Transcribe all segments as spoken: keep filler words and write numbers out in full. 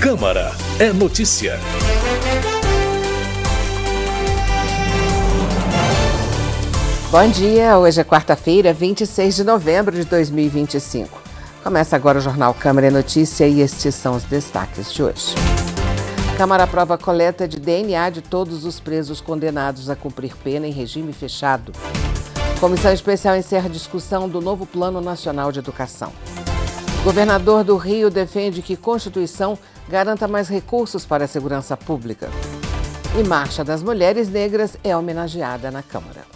Câmara é notícia. Bom dia, hoje é quarta-feira, vinte e seis de novembro de dois mil e vinte e cinco. Começa agora o Jornal Câmara é Notícia e estes são os destaques de hoje. A Câmara aprova a coleta de D N A de todos os presos condenados a cumprir pena em regime fechado. Comissão especial encerra a discussão do novo Plano Nacional de Educação. Governador do Rio defende que Constituição garanta mais recursos para a segurança pública. E Marcha das Mulheres Negras é homenageada na Câmara.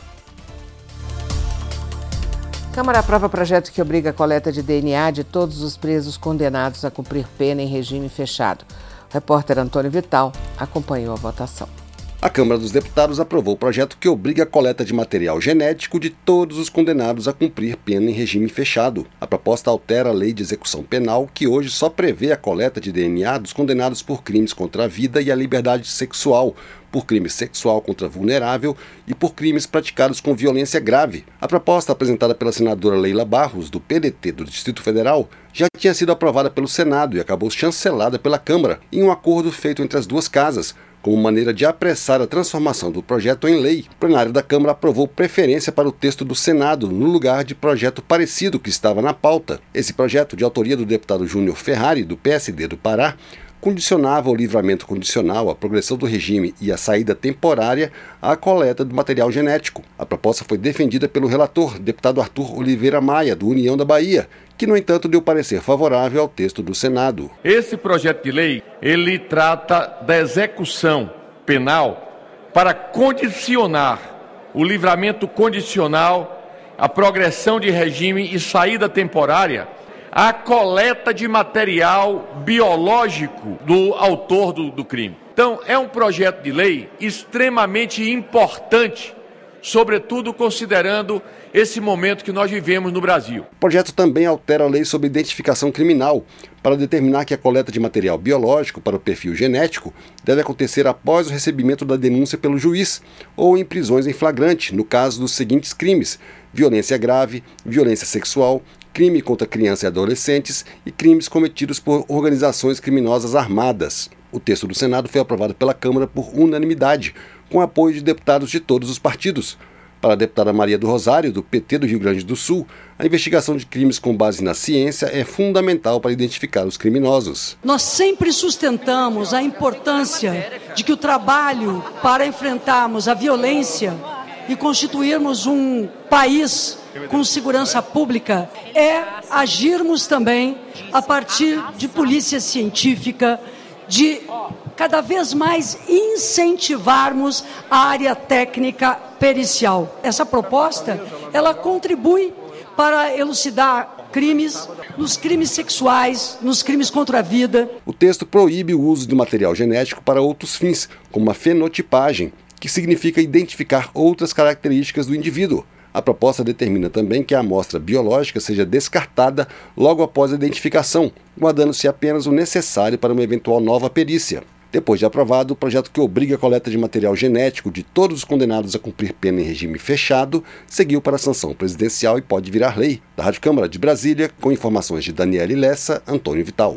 A Câmara aprova projeto que obriga a coleta de D N A de todos os presos condenados a cumprir pena em regime fechado. O repórter Antônio Vital acompanhou a votação. A Câmara dos Deputados aprovou o projeto que obriga a coleta de material genético de todos os condenados a cumprir pena em regime fechado. A proposta altera a Lei de Execução Penal, que hoje só prevê a coleta de D N A dos condenados por crimes contra a vida e a liberdade sexual, por crime sexual contra vulnerável e por crimes praticados com violência grave. A proposta apresentada pela senadora Leila Barros, do P D T do Distrito Federal, já tinha sido aprovada pelo Senado e acabou chancelada pela Câmara, em um acordo feito entre as duas casas. Como maneira de apressar a transformação do projeto em lei, o plenário da Câmara aprovou preferência para o texto do Senado, no lugar de projeto parecido que estava na pauta. Esse projeto, de autoria do deputado Júnior Ferrari, do P S D do Pará, condicionava o livramento condicional, a progressão do regime e a saída temporária à coleta do material genético. A proposta foi defendida pelo relator, deputado Arthur Oliveira Maia, do União da Bahia, que, no entanto, deu parecer favorável ao texto do Senado. Esse projeto de lei, ele trata da execução penal para condicionar o livramento condicional, a progressão de regime e saída temporária à coleta de material biológico do autor do, do crime. Então, é um projeto de lei extremamente importante, sobretudo considerando esse momento que nós vivemos no Brasil. O projeto também altera a lei sobre identificação criminal para determinar que a coleta de material biológico para o perfil genético deve acontecer após o recebimento da denúncia pelo juiz ou em prisões em flagrante, no caso dos seguintes crimes: violência grave, violência sexual, crime contra crianças e adolescentes e crimes cometidos por organizações criminosas armadas. O texto do Senado foi aprovado pela Câmara por unanimidade, com apoio de deputados de todos os partidos. Para a deputada Maria do Rosário, do P T do Rio Grande do Sul, a investigação de crimes com base na ciência é fundamental para identificar os criminosos. Nós sempre sustentamos a importância de que o trabalho para enfrentarmos a violência e constituirmos um país com segurança pública é agirmos também a partir de polícia científica, de cada vez mais incentivarmos a área técnica pericial. Essa proposta, ela contribui para elucidar crimes, nos crimes sexuais, nos crimes contra a vida. O texto proíbe o uso de material genético para outros fins, como a fenotipagem, que significa identificar outras características do indivíduo. A proposta determina também que a amostra biológica seja descartada logo após a identificação, guardando-se apenas o necessário para uma eventual nova perícia. Depois de aprovado, o projeto que obriga a coleta de material genético de todos os condenados a cumprir pena em regime fechado seguiu para a sanção presidencial e pode virar lei. Da Rádio Câmara de Brasília, com informações de Daniele Lessa, Antônio Vital.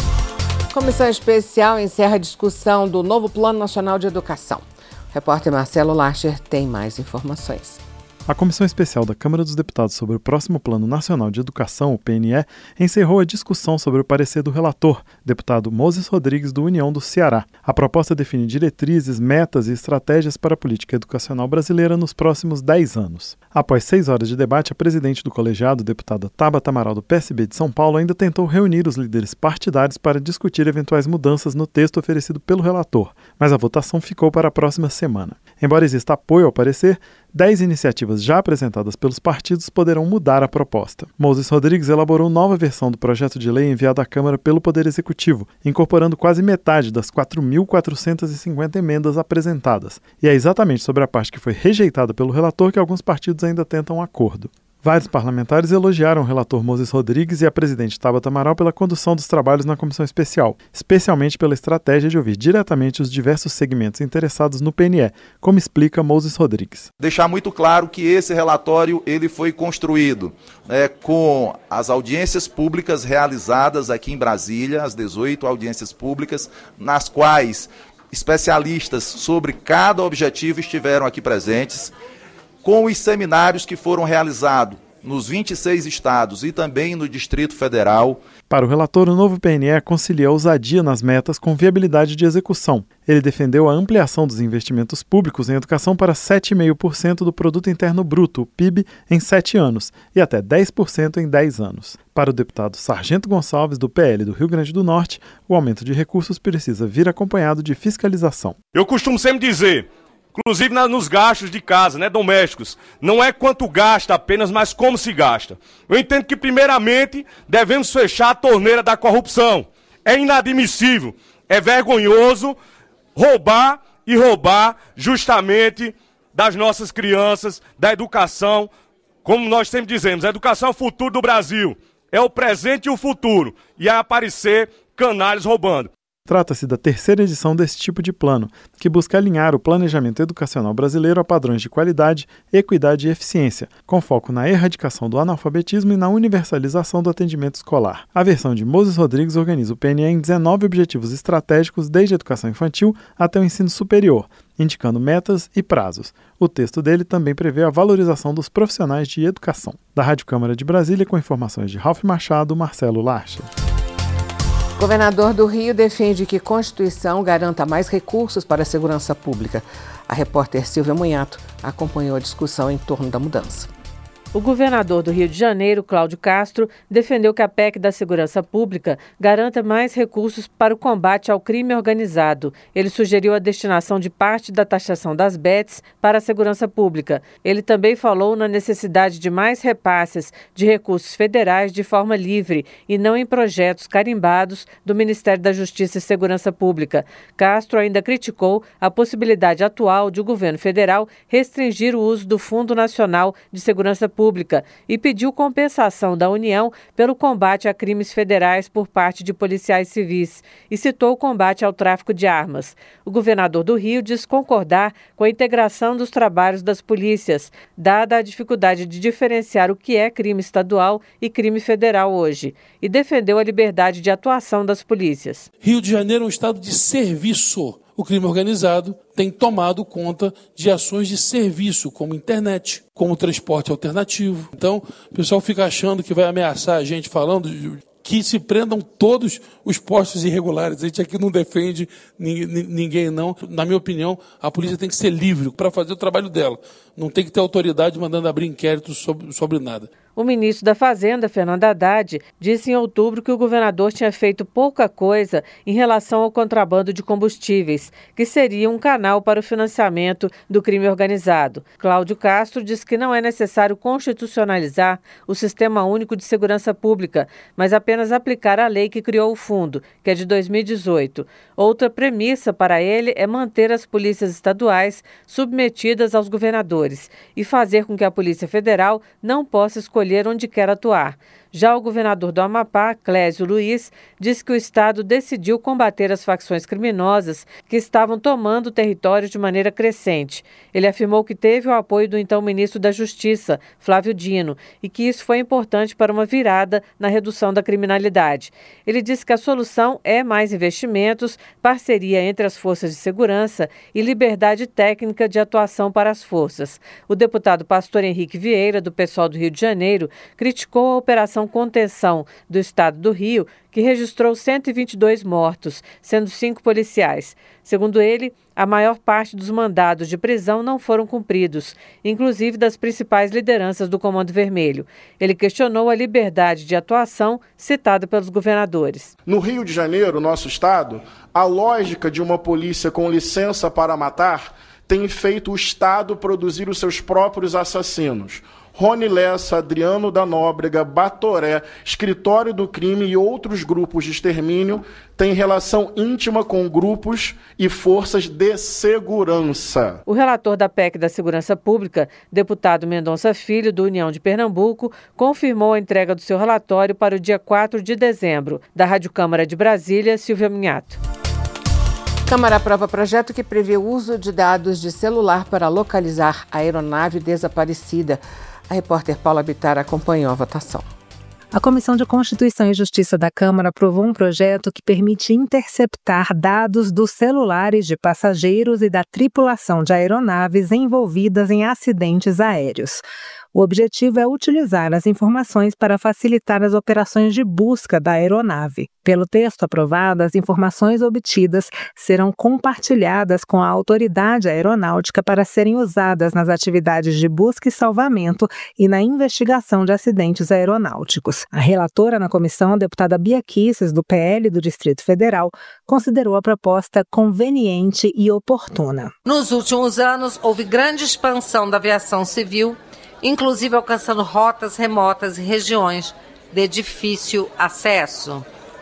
Comissão especial encerra a discussão do novo Plano Nacional de Educação. O repórter Marcelo Larcher tem mais informações. A Comissão Especial da Câmara dos Deputados sobre o próximo Plano Nacional de Educação, o P N E, encerrou a discussão sobre o parecer do relator, deputado Moses Rodrigues, do União do Ceará. A proposta define diretrizes, metas e estratégias para a política educacional brasileira nos próximos dez anos. Após seis horas de debate, a presidente do colegiado, deputada Tabata Amaral, do P S B de São Paulo, ainda tentou reunir os líderes partidários para discutir eventuais mudanças no texto oferecido pelo relator, mas a votação ficou para a próxima semana. Embora exista apoio ao parecer, dez iniciativas já apresentadas pelos partidos poderão mudar a proposta. Moses Rodrigues elaborou nova versão do projeto de lei enviado à Câmara pelo Poder Executivo, incorporando quase metade das quatro mil quatrocentas e cinquenta emendas apresentadas. E é exatamente sobre a parte que foi rejeitada pelo relator que alguns partidos ainda tentam um acordo. Vários parlamentares elogiaram o relator Moses Rodrigues e a presidente Tabata Amaral pela condução dos trabalhos na comissão especial, especialmente pela estratégia de ouvir diretamente os diversos segmentos interessados no P N E, como explica Moses Rodrigues. Deixar muito claro que esse relatório ele foi construído é, com as audiências públicas realizadas aqui em Brasília, as dezoito audiências públicas, nas quais especialistas sobre cada objetivo estiveram aqui presentes, com os seminários que foram realizados nos vinte e seis estados e também no Distrito Federal. Para o relator, o novo P N E concilia ousadia nas metas com viabilidade de execução. Ele defendeu a ampliação dos investimentos públicos em educação para sete vírgula cinco por cento do Produto Interno Bruto, o P I B, em sete anos e até dez por cento em dez anos. Para o deputado Sargento Gonçalves, do P L do Rio Grande do Norte, o aumento de recursos precisa vir acompanhado de fiscalização. Eu costumo sempre dizer, inclusive nos gastos de casa, né, domésticos, não é quanto gasta apenas, mas como se gasta. Eu entendo que, primeiramente, devemos fechar a torneira da corrupção. É inadmissível, é vergonhoso roubar e roubar justamente das nossas crianças, da educação. Como nós sempre dizemos, a educação é o futuro do Brasil, é o presente e o futuro, e é aparecer canalhas roubando. Trata-se da terceira edição desse tipo de plano, que busca alinhar o planejamento educacional brasileiro a padrões de qualidade, equidade e eficiência, com foco na erradicação do analfabetismo e na universalização do atendimento escolar. A versão de Moses Rodrigues organiza o P N E em dezenove objetivos estratégicos desde a educação infantil até o ensino superior, indicando metas e prazos. O texto dele também prevê a valorização dos profissionais de educação. Da Rádio Câmara de Brasília, com informações de Ralf Machado, Marcelo Larcher. Governador do Rio defende que a Constituição garanta mais recursos para a segurança pública. A repórter Silvia Munhato acompanhou a discussão em torno da mudança. O governador do Rio de Janeiro, Cláudio Castro, defendeu que a P E C da Segurança Pública garanta mais recursos para o combate ao crime organizado. Ele sugeriu a destinação de parte da taxação das bets para a segurança pública. Ele também falou na necessidade de mais repasses de recursos federais de forma livre e não em projetos carimbados do Ministério da Justiça e Segurança Pública. Castro ainda criticou a possibilidade atual de o governo federal restringir o uso do Fundo Nacional de Segurança Pública Pública e pediu compensação da União pelo combate a crimes federais por parte de policiais civis e citou o combate ao tráfico de armas. O governador do Rio diz concordar com a integração dos trabalhos das polícias, dada a dificuldade de diferenciar o que é crime estadual e crime federal hoje, e defendeu a liberdade de atuação das polícias. Rio de Janeiro é um estado de serviço. O crime organizado tem tomado conta de ações de serviço, como internet, como transporte alternativo. Então, o pessoal fica achando que vai ameaçar a gente falando que se prendam todos os postos irregulares. A gente aqui não defende ninguém, não. Na minha opinião, a polícia tem que ser livre para fazer o trabalho dela. Não tem que ter autoridade mandando abrir inquérito sobre, sobre nada. O ministro da Fazenda, Fernando Haddad, disse em outubro que o governador tinha feito pouca coisa em relação ao contrabando de combustíveis, que seria um canal para o financiamento do crime organizado. Cláudio Castro diz que não é necessário constitucionalizar o Sistema Único de Segurança Pública, mas apenas aplicar a lei que criou o fundo, que é de dois mil e dezoito. Outra premissa para ele é manter as polícias estaduais submetidas aos governadores e fazer com que a Polícia Federal não possa escolher onde quer atuar. Já o governador do Amapá, Clésio Luiz, disse que o estado decidiu combater as facções criminosas que estavam tomando o território de maneira crescente. Ele afirmou que teve o apoio do então ministro da Justiça, Flávio Dino, e que isso foi importante para uma virada na redução da criminalidade. Ele disse que a solução é mais investimentos, parceria entre as forças de segurança e liberdade técnica de atuação para as forças. O deputado Pastor Henrique Vieira, do PSOL do Rio de Janeiro, criticou a Operação Contenção do Estado do Rio, que registrou cento e vinte e dois mortos, sendo cinco policiais. Segundo ele, a maior parte dos mandados de prisão não foram cumpridos, inclusive das principais lideranças do Comando Vermelho. Ele questionou a liberdade de atuação citada pelos governadores. No Rio de Janeiro, nosso estado, a lógica de uma polícia com licença para matar tem feito o Estado produzir os seus próprios assassinos, Rony Lessa, Adriano da Nóbrega, Batoré, Escritório do Crime e outros grupos de extermínio têm relação íntima com grupos e forças de segurança. O relator da P E C da Segurança Pública, deputado Mendonça Filho, do União de Pernambuco, confirmou a entrega do seu relatório para o dia quatro de dezembro. Da Rádio Câmara de Brasília, Silvia Minhato. Câmara aprova projeto que prevê o uso de dados de celular para localizar a aeronave desaparecida. A repórter Paula Bittar acompanhou a votação. A Comissão de Constituição e Justiça da Câmara aprovou um projeto que permite interceptar dados dos celulares de passageiros e da tripulação de aeronaves envolvidas em acidentes aéreos. O objetivo é utilizar as informações para facilitar as operações de busca da aeronave. Pelo texto aprovado, as informações obtidas serão compartilhadas com a autoridade aeronáutica para serem usadas nas atividades de busca e salvamento e na investigação de acidentes aeronáuticos. A relatora na comissão, a deputada Bia Kicis, do P L do Distrito Federal, considerou a proposta conveniente e oportuna. Nos últimos anos, houve grande expansão da aviação civil, inclusive alcançando rotas remotas e regiões de difícil acesso.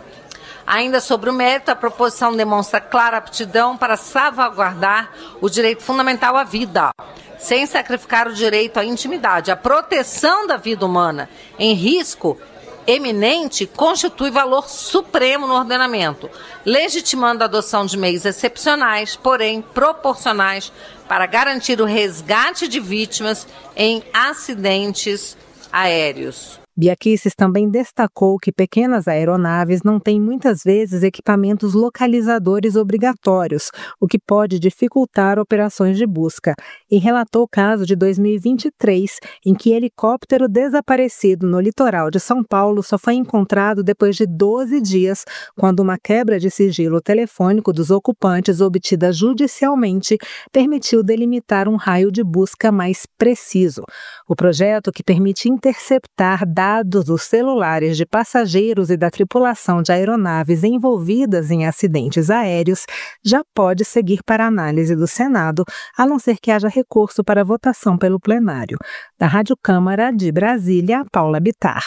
Ainda sobre o mérito, a proposição demonstra clara aptidão para salvaguardar o direito fundamental à vida, sem sacrificar o direito à intimidade. A proteção da vida humana em risco eminente constitui valor supremo no ordenamento, legitimando a adoção de meios excepcionais, porém proporcionais, para garantir o resgate de vítimas em acidentes aéreos. Bia Kicis também destacou que pequenas aeronaves não têm muitas vezes equipamentos localizadores obrigatórios, o que pode dificultar operações de busca, e relatou o caso de dois mil e vinte e três, em que helicóptero desaparecido no litoral de São Paulo só foi encontrado depois de doze dias, quando uma quebra de sigilo telefônico dos ocupantes obtida judicialmente permitiu delimitar um raio de busca mais preciso. O projeto, que permite interceptar dados dados dos celulares de passageiros e da tripulação de aeronaves envolvidas em acidentes aéreos, já pode seguir para análise do Senado, a não ser que haja recurso para votação pelo plenário. Da Rádio Câmara de Brasília, Paula Bittar.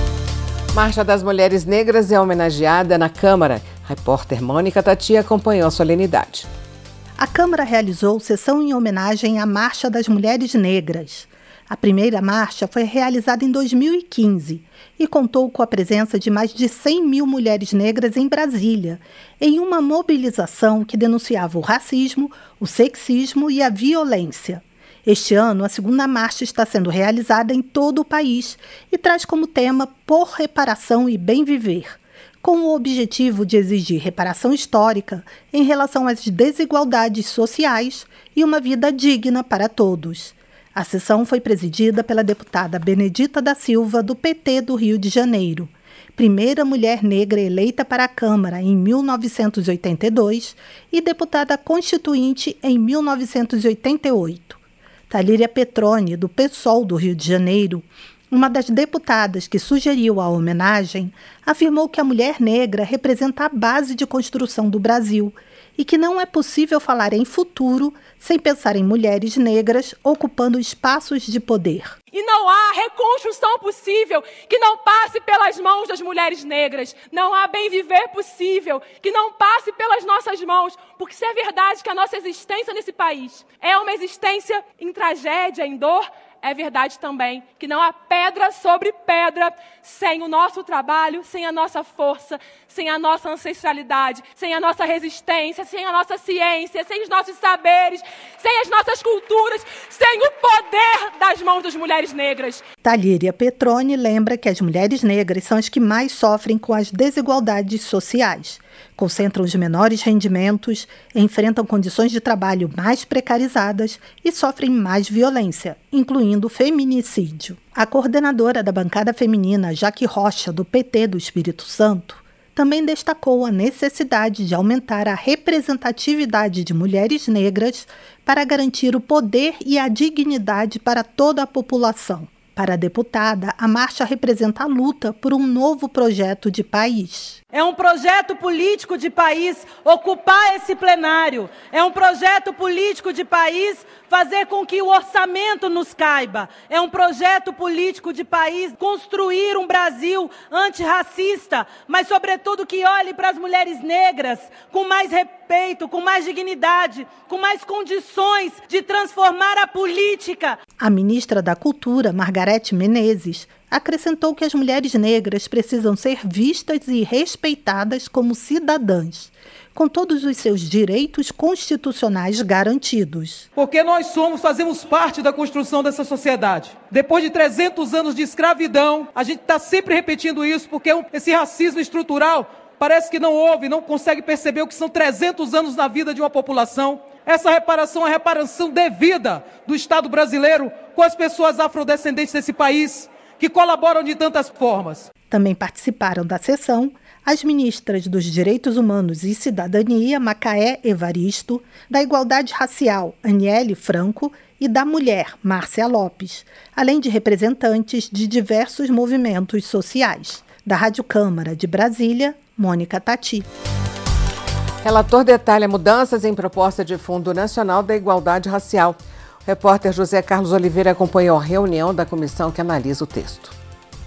Marcha das Mulheres Negras é homenageada na Câmara. A repórter Mônica Tati acompanhou a solenidade. A Câmara realizou sessão em homenagem à Marcha das Mulheres Negras. A primeira marcha foi realizada em dois mil e quinze e contou com a presença de mais de cem mil mulheres negras em Brasília, em uma mobilização que denunciava o racismo, o sexismo e a violência. Este ano, a segunda marcha está sendo realizada em todo o país e traz como tema Por Reparação e Bem Viver, com o objetivo de exigir reparação histórica em relação às desigualdades sociais e uma vida digna para todos. A sessão foi presidida pela deputada Benedita da Silva, do P T do Rio de Janeiro, primeira mulher negra eleita para a Câmara em mil novecentos e oitenta e dois e deputada constituinte em mil novecentos e oitenta e oito. Talíria Petroni, do PSOL do Rio de Janeiro, uma das deputadas que sugeriu a homenagem, afirmou que a mulher negra representa a base de construção do Brasil e que não é possível falar em futuro sem pensar em mulheres negras ocupando espaços de poder. E não há reconstrução possível que não passe pelas mãos das mulheres negras. Não há bem viver possível que não passe pelas nossas mãos. Porque se é verdade que a nossa existência nesse país é uma existência em tragédia, em dor, é verdade também que não há pedra sobre pedra sem o nosso trabalho, sem a nossa força, sem a nossa ancestralidade, sem a nossa resistência, sem a nossa ciência, sem os nossos saberes, sem as nossas culturas, sem o poder das mãos das mulheres negras. Talíria Petroni lembra que as mulheres negras são as que mais sofrem com as desigualdades sociais. Concentram os menores rendimentos, enfrentam condições de trabalho mais precarizadas e sofrem mais violência, incluindo feminicídio. A coordenadora da bancada feminina, Jaque Rocha, do P T do Espírito Santo, também destacou a necessidade de aumentar a representatividade de mulheres negras para garantir o poder e a dignidade para toda a população. Para a deputada, a marcha representa a luta por um novo projeto de país. É um projeto político de país ocupar esse plenário. É um projeto político de país fazer com que o orçamento nos caiba. É um projeto político de país construir um Brasil antirracista, mas, sobretudo, que olhe para as mulheres negras com mais respeito, com mais dignidade, com mais condições de transformar a política. A ministra da Cultura, Margarete Menezes, acrescentou que as mulheres negras precisam ser vistas e respeitadas como cidadãs, com todos os seus direitos constitucionais garantidos. Porque nós somos, fazemos parte da construção dessa sociedade. Depois de trezentos anos de escravidão, a gente está sempre repetindo isso, porque esse racismo estrutural parece que não houve, não consegue perceber o que são trezentos anos na vida de uma população. Essa reparação é a reparação devida do Estado brasileiro com as pessoas afrodescendentes desse país, que colaboram de tantas formas. Também participaram da sessão as ministras dos Direitos Humanos e Cidadania, Macaé Evaristo, da Igualdade Racial, Aniele Franco, e da Mulher, Márcia Lopes, além de representantes de diversos movimentos sociais. Da Rádio Câmara de Brasília, Mônica Tati. Relator detalha mudanças em proposta de Fundo Nacional da Igualdade Racial. O repórter José Carlos Oliveira acompanhou a reunião da comissão que analisa o texto.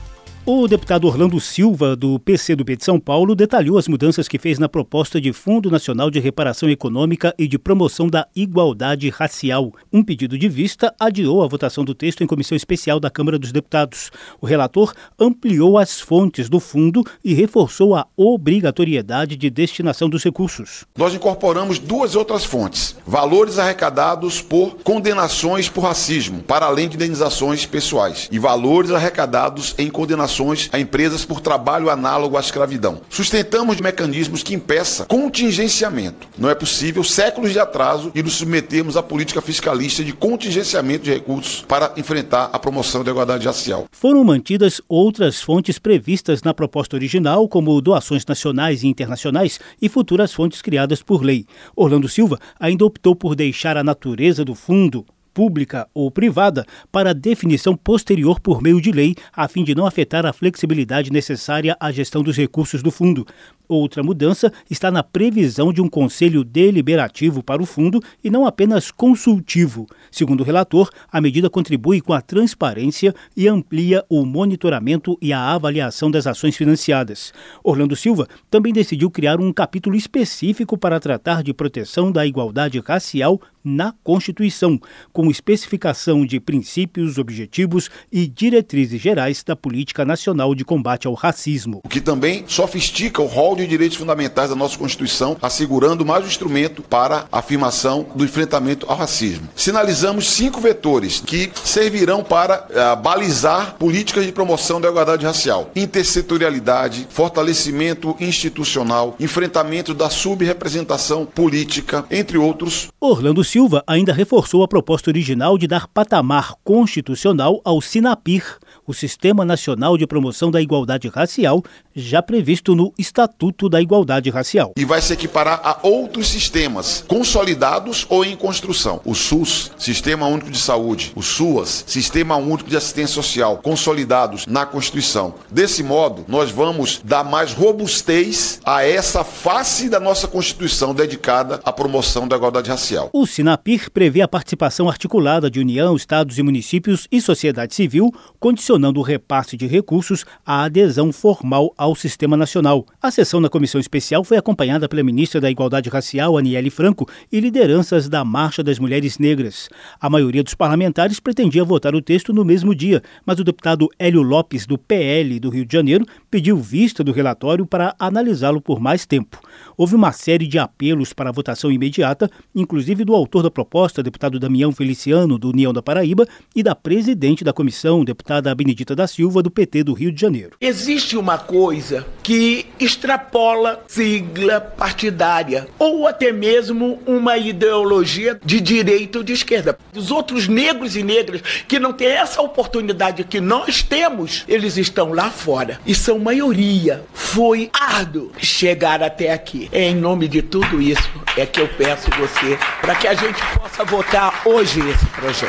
O deputado Orlando Silva, do P C do B de São Paulo, detalhou as mudanças que fez na proposta de Fundo Nacional de Reparação Econômica e de Promoção da Igualdade Racial. Um pedido de vista adiou a votação do texto em comissão especial da Câmara dos Deputados. O relator ampliou as fontes do fundo e reforçou a obrigatoriedade de destinação dos recursos. Nós incorporamos duas outras fontes: valores arrecadados por condenações por racismo, para além de indenizações pessoais, e valores arrecadados em condenações a empresas por trabalho análogo à escravidão. Sustentamos mecanismos que impeçam contingenciamento. Não é possível séculos de atraso e nos submetermos à política fiscalista de contingenciamento de recursos para enfrentar a promoção da igualdade racial. Foram mantidas outras fontes previstas na proposta original, como doações nacionais e internacionais e futuras fontes criadas por lei. Orlando Silva ainda optou por deixar a natureza do fundo, pública ou privada, para definição posterior por meio de lei, a fim de não afetar a flexibilidade necessária à gestão dos recursos do fundo. Outra mudança está na previsão de um conselho deliberativo para o fundo e não apenas consultivo. Segundo o relator, a medida contribui com a transparência e amplia o monitoramento e a avaliação das ações financiadas. Orlando Silva também decidiu criar um capítulo específico para tratar de proteção da igualdade racial na Constituição, com especificação de princípios, objetivos e diretrizes gerais da Política Nacional de Combate ao Racismo. O que também sofistica o rol de direitos fundamentais da nossa Constituição, assegurando mais um instrumento para a afirmação do enfrentamento ao racismo. Sinalizamos cinco vetores que servirão para uh, balizar políticas de promoção da igualdade racial: intersetorialidade, fortalecimento institucional, enfrentamento da subrepresentação política, entre outros. Orlando Silva ainda reforçou a proposta original de dar patamar constitucional ao SINAPIR, o Sistema Nacional de Promoção da Igualdade Racial, já previsto no Estatuto da Igualdade Racial. E vai se equiparar a outros sistemas consolidados ou em construção. O SUS, Sistema Único de Saúde, o SUAS, Sistema Único de Assistência Social, consolidados na Constituição. Desse modo, nós vamos dar mais robustez a essa face da nossa Constituição dedicada à promoção da igualdade racial. O SINAPIR prevê a participação articulada de União, Estados e municípios e sociedade civil, condicionando o repasse de recursos à adesão formal ao Sistema Nacional. A sessão na comissão especial foi acompanhada pela ministra da Igualdade Racial, Aniele Franco, e lideranças da Marcha das Mulheres Negras. A maioria dos parlamentares pretendia votar o texto no mesmo dia, mas o deputado Hélio Lopes, do P L do Rio de Janeiro, pediu vista do relatório para analisá-lo por mais tempo. Houve uma série de apelos para a votação imediata, inclusive do autor da proposta, deputado Damião Feliciano, do União da Paraíba, e da presidente da comissão, deputada Benedita da Silva, do P T do Rio de Janeiro. Existe uma coisa que extrapola sigla partidária ou até mesmo uma ideologia de direita ou de esquerda. Os outros negros e negras que não têm essa oportunidade que nós temos, eles estão lá fora e são maioria. Foi árduo chegar até aqui. É em nome de tudo isso é que eu peço você para que a gente possa votar hoje esse projeto.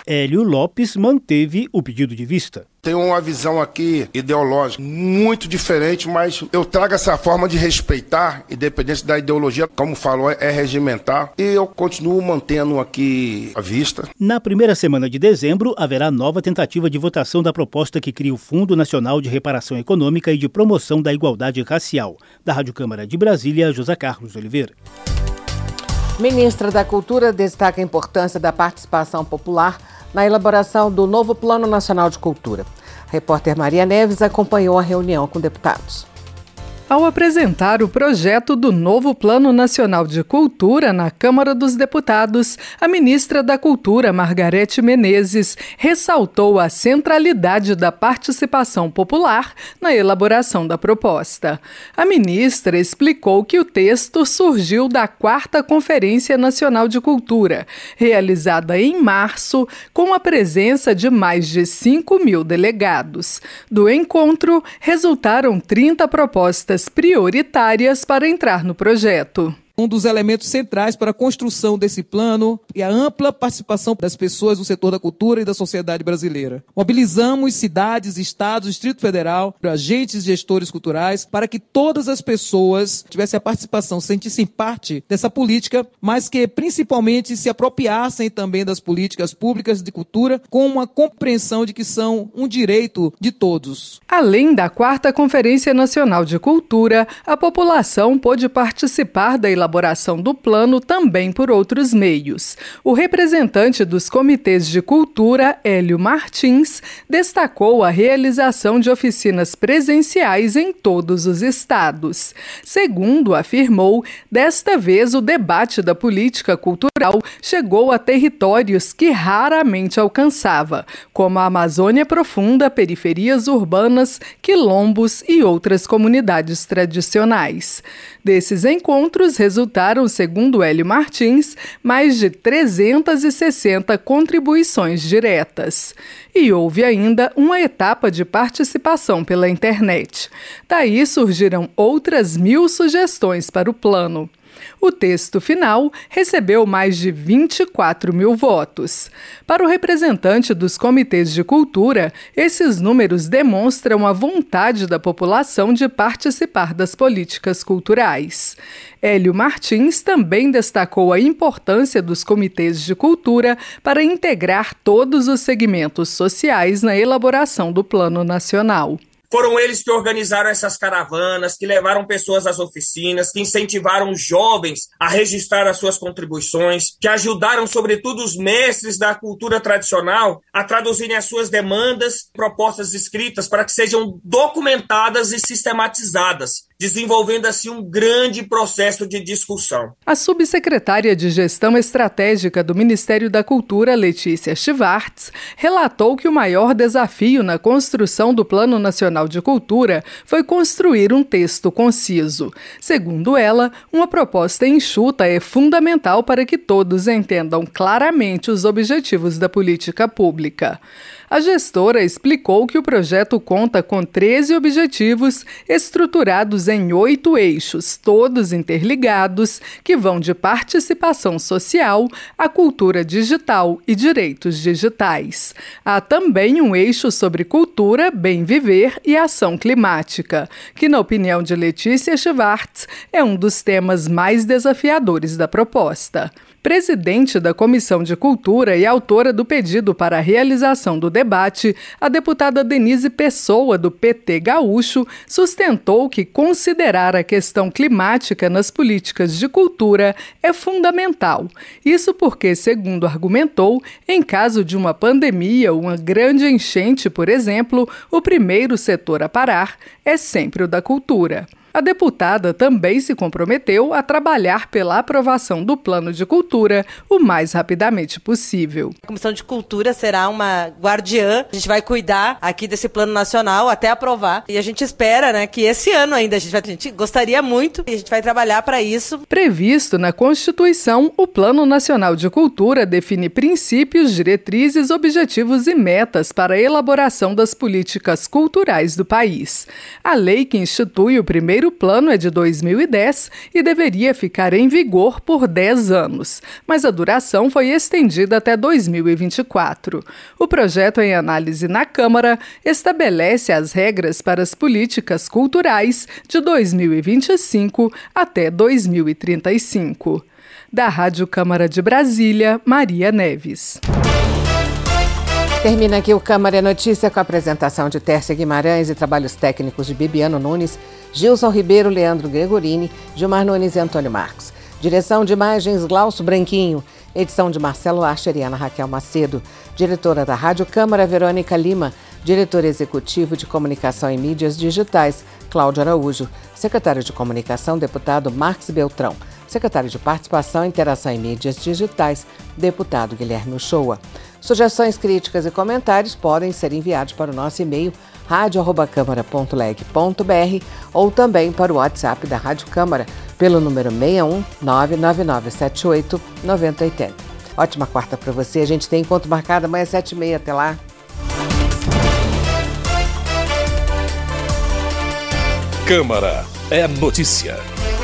Hélio Lopes manteve o pedido de vista. Tem uma visão aqui ideológica muito diferente, mas eu trago essa forma de respeitar, independente da ideologia, como falou, é regimentar, e eu continuo mantendo aqui a vista. Na primeira semana de dezembro, haverá nova tentativa de votação da proposta que cria o Fundo Nacional de Reparação Econômica e de Promoção da Igualdade Racial. Da Rádio Câmara de Brasília, José Carlos Oliveira. Ministra da Cultura destaca a importância da participação popular na elaboração do novo Plano Nacional de Cultura. A repórter Maria Neves acompanhou a reunião com deputados. Ao apresentar o projeto do novo Plano Nacional de Cultura na Câmara dos Deputados, a ministra da Cultura, Margarete Menezes, ressaltou a centralidade da participação popular na elaboração da proposta. A ministra explicou que o texto surgiu da quarta Conferência Nacional de Cultura, realizada em março, com a presença de mais de cinco mil delegados. Do encontro, resultaram trinta propostas prioritárias para entrar no projeto. Um dos elementos centrais para a construção desse plano é a ampla participação das pessoas do setor da cultura e da sociedade brasileira. Mobilizamos cidades, estados, Distrito Federal, agentes e gestores culturais para que todas as pessoas tivessem a participação, sentissem parte dessa política, mas que principalmente se apropriassem também das políticas públicas de cultura com uma compreensão de que são um direito de todos. Além da quarta Conferência Nacional de Cultura, a população pôde participar da elaboração elaboração do plano também por outros meios. O representante dos comitês de cultura, Hélio Martins, destacou a realização de oficinas presenciais em todos os estados. Segundo afirmou, desta vez o debate da política cultural chegou a territórios que raramente alcançava, como a Amazônia Profunda, periferias urbanas, quilombos e outras comunidades tradicionais. Desses encontros resultaram, segundo Hélio Martins, mais de trezentas e sessenta contribuições diretas. E houve ainda uma etapa de participação pela internet. Daí surgiram outras mil sugestões para o plano. O texto final recebeu mais de vinte e quatro mil votos. Para o representante dos comitês de cultura, esses números demonstram a vontade da população de participar das políticas culturais. Hélio Martins também destacou a importância dos comitês de cultura para integrar todos os segmentos sociais na elaboração do Plano Nacional. Foram eles que organizaram essas caravanas, que levaram pessoas às oficinas, que incentivaram os jovens a registrar as suas contribuições, que ajudaram, sobretudo, os mestres da cultura tradicional a traduzirem as suas demandas, propostas escritas para que sejam documentadas e sistematizadas, desenvolvendo assim um grande processo de discussão. A subsecretária de Gestão Estratégica do Ministério da Cultura, Letícia Schwartz, relatou que o maior desafio na construção do Plano Nacional de Cultura foi construir um texto conciso. Segundo ela, uma proposta enxuta é fundamental para que todos entendam claramente os objetivos da política pública. A gestora explicou que o projeto conta com treze objetivos estruturados em oito eixos, todos interligados, que vão de participação social à cultura digital e direitos digitais. Há também um eixo sobre cultura, bem viver e ação climática, que, na opinião de Letícia Schwartz, é um dos temas mais desafiadores da proposta. Presidente da Comissão de Cultura e autora do pedido para a realização do debate, a deputada Denise Pessoa, do P T gaúcho, sustentou que considerar a questão climática nas políticas de cultura é fundamental. Isso porque, segundo argumentou, em caso de uma pandemia ou uma grande enchente, por exemplo, o primeiro setor a parar é sempre o da cultura. A deputada também se comprometeu a trabalhar pela aprovação do Plano de Cultura o mais rapidamente possível. A Comissão de Cultura será uma guardiã. A gente vai cuidar aqui desse Plano Nacional até aprovar. E a gente espera, né, que esse ano ainda a gente, vai, a gente gostaria muito e a gente vai trabalhar para isso. Previsto na Constituição, o Plano Nacional de Cultura define princípios, diretrizes, objetivos e metas para a elaboração das políticas culturais do país. A lei que institui o primeiro primeiro plano é de dois mil e dez e deveria ficar em vigor por dez anos, mas a duração foi estendida até dois mil e vinte e quatro. O projeto em análise na Câmara estabelece as regras para as políticas culturais de dois mil e vinte e cinco até dois mil e trinta e cinco. Da Rádio Câmara de Brasília, Maria Neves. Termina aqui o Câmara Notícia com a apresentação de Tércia Guimarães e trabalhos técnicos de Bibiano Nunes, Gilson Ribeiro, Leandro Gregorini, Gilmar Nunes e Antônio Marcos. Direção de imagens, Glaucio Branquinho. Edição de Marcelo Archer e Ana Raquel Macedo. Diretora da Rádio Câmara, Verônica Lima. Diretor Executivo de Comunicação e Mídias Digitais, Cláudio Araújo. Secretário de Comunicação, deputado Marcos Beltrão. Secretário de Participação, Interação e Mídias Digitais, deputado Guilherme Uchoa. Sugestões, críticas e comentários podem ser enviados para o nosso e-mail rádio arroba câmara ponto leg ponto br ou também para o WhatsApp da Rádio Câmara pelo número seis um nove nove nove sete oito nove zero oito zero. Ótima quarta para você. A gente tem encontro marcado amanhã às sete e meia. Até lá. Câmara é notícia.